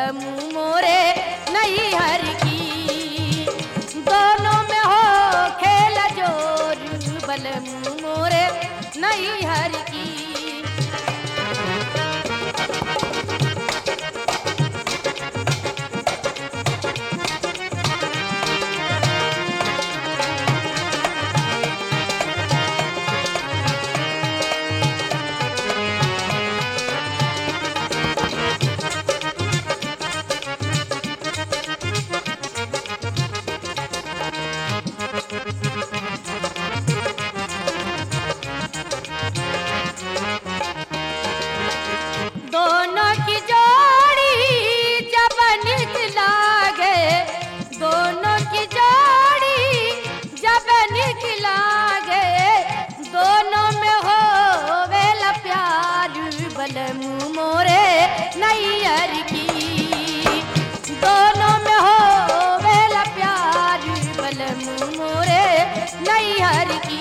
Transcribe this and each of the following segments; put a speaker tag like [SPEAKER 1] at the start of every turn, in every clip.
[SPEAKER 1] बलमू मोरे नैहर की। दोनों में हो खेल जोर बलमू मोरे नैहर की। दोनों की जोड़ी जब निकला गे, दोनों की जोड़ी जब निकला गे, दोनों में हो वेला प्यार बलमू मोरे नैहर की। दोनों में हो वेला प्यार बलमू मोरे नैहर की।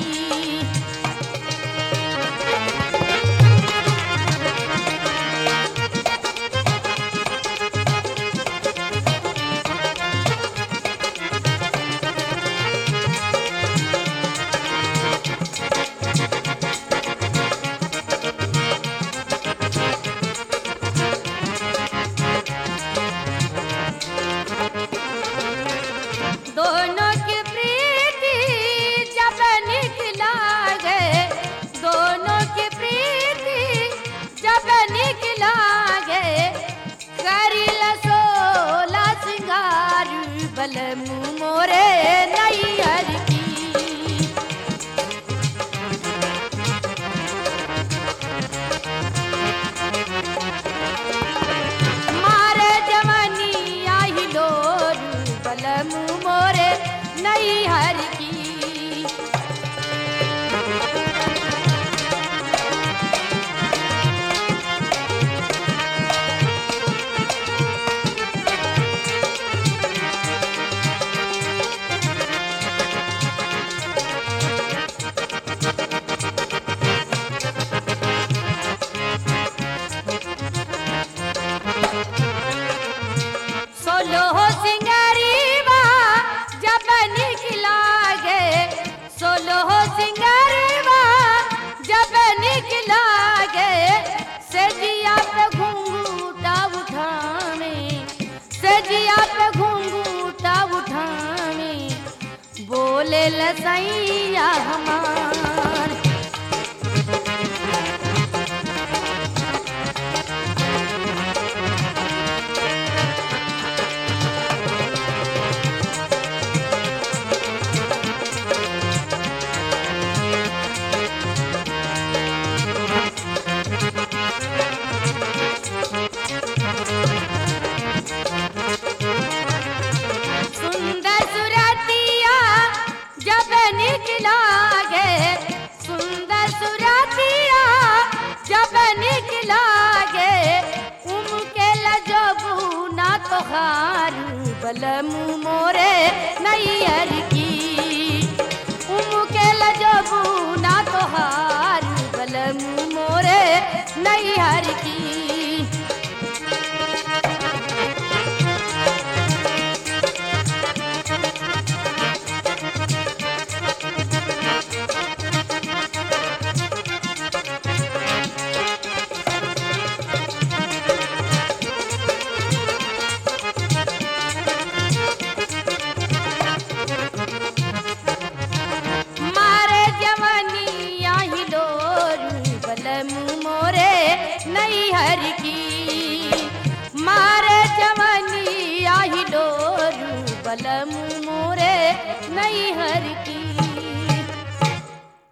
[SPEAKER 1] दोनों की प्रीति जब निकला गे, दोनों की प्रीति जब निकला गे, करिल सोला सिंगार बलमू मोरे नैहर की। मारे जवानी आई लोर बलमू मोरे नैहर की। सोलो सिंगारीवा जब निकला गे, सोलो सिंगारीवा जब निकला गे, सजिया पे घूंघूटा उठाने, सजिया पे घूंघूटा उठाने, बोले लसैया हमार। सुंदर सुरतिया जब निकला गे, सुंदर सुरतिया जब निकला गे, उमके लजबू ना तोहार बलमू मोरे नैहर की। उमके लजबू ना तोहार बलमू मोरे नैहर की। मारे जवानी आई लोर बलमू मोरे नैहर की।